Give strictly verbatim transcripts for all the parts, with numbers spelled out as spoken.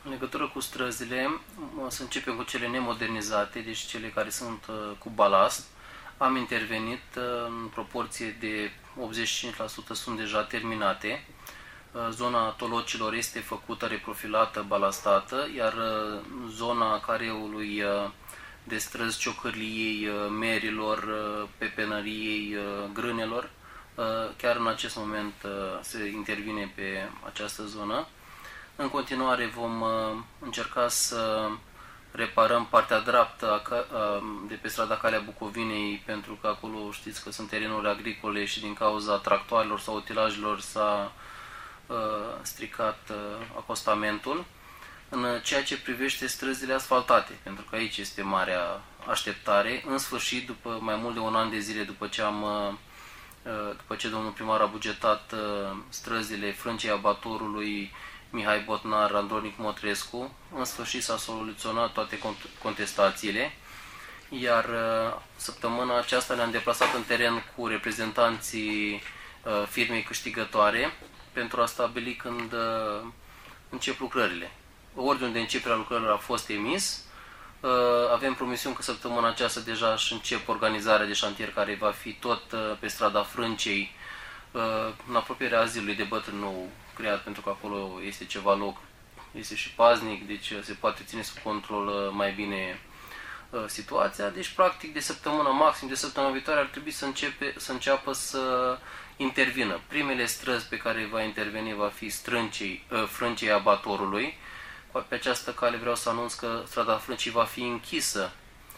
În legătură cu străzile, să începem cu cele nemodernizate, deci cele care sunt cu balast. Am intervenit, în proporție de optzeci și cinci la sută sunt deja terminate. Zona Tolocilor este făcută, reprofilată, balastată, iar zona careului de străzi Ciocârliei, Merilor, Pepenăriei, Grânelor, chiar în acest moment se intervine pe această zonă. În continuare vom încerca să reparăm partea dreaptă de pe strada Calea Bucovinei, pentru că acolo știți că sunt terenuri agricole și din cauza tractoarelor sau utilajelor s-a stricat acostamentul. În ceea ce privește străzile asfaltate, pentru că aici este marea așteptare, în sfârșit, după mai mult de un an de zile după ce am după ce domnul primar a bugetat străzile Frâncei Abatorului, Mihai Botnar, Andronic Motrescu, în sfârșit s-a soluționat toate contestațiile, iar săptămâna aceasta ne-am deplasat în teren cu reprezentanții firmei câștigătoare pentru a stabili când încep lucrările. Ordinul de începere a lucrărilor a fost emis. Avem promisiuni că săptămâna aceasta deja își încep organizarea de șantier, care va fi tot pe strada Frâncei, în apropierea azilului de bătrâni nou creat, pentru că acolo este ceva loc, este și paznic, deci se poate ține sub control mai bine situația. Deci, practic, de săptămâna, maxim de săptămâna viitoare, ar trebui să, începe, să înceapă să intervină. Primele străzi pe care va interveni va fi strâncei, Frâncei Abatorului. Pe această cale vreau să anunț că strada Frâncii va fi închisă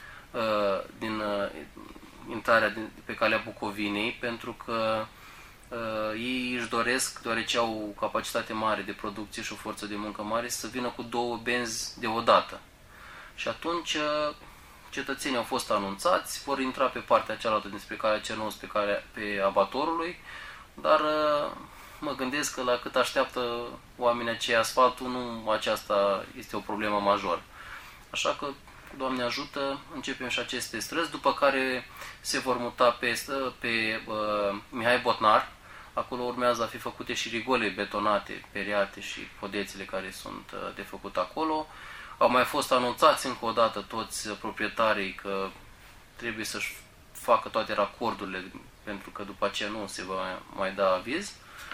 din intrarea pe calea Bucovinei, pentru că Uh, ei își doresc, deoarece au o capacitate mare de producție și o forță de muncă mare, să vină cu două benzi deodată. Și atunci uh, cetățenii au fost anunțați, vor intra pe partea cealaltă dinspre calea Cernous, pe, calea, pe Abatorului, dar uh, mă gândesc că la cât așteaptă oamenii aceia asfaltul, nu aceasta este o problemă majoră. Așa că, Doamne ajută, începem și aceste străzi, după care se vor muta pe, pe uh, Mihai Botnar. Acolo urmează a fi făcute și rigole betonate, periate și podețele care sunt de făcut acolo. Au mai fost anunțați încă o dată toți proprietarii că trebuie să-și facă toate racordurile, pentru că după aceea nu se va mai da aviz.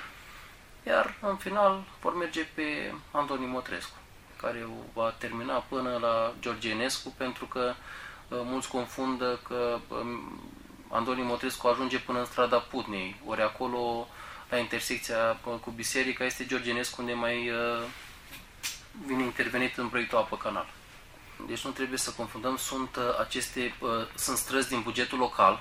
Iar în final vor merge pe Andronic Motrescu, care va termina până la George Enescu, pentru că mulți confundă că Andronic Motrescu ajunge până în strada Putnei, ori acolo, la intersecția cu biserica, este George Enescu, unde mai uh, vine intervenit în proiectul Apă Canal. Deci nu trebuie să confundăm, sunt uh, aceste uh, sunt străzi din bugetul local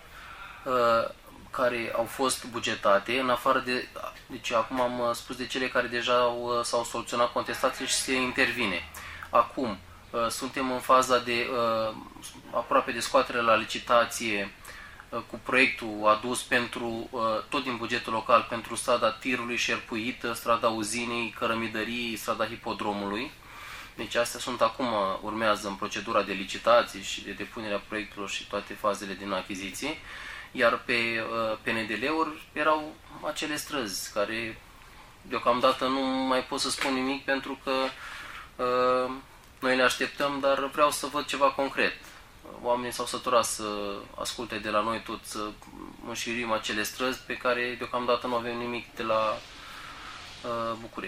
uh, care au fost bugetate, în afară de, deci acum am spus de cele care deja uh, s-au soluționat contestațiile și se intervine. Acum uh, suntem în faza de uh, aproape de scoatere la licitație cu proiectul adus pentru, tot din bugetul local, pentru strada Tirului, Șerpuită, strada Uzinei, Cărămidăriei, strada Hipodromului. Deci astea sunt acum, urmează în procedura de licitații și de depunerea proiectelor și toate fazele din achiziție. Iar pe P N D L-uri erau acele străzi care deocamdată nu mai pot să spun nimic, pentru că uh, noi le așteptăm, dar vreau să văd ceva concret. Oamenii s-au săturat să asculte de la noi tot, să înșirim acele străzi pe care deocamdată nu avem nimic de la uh, București.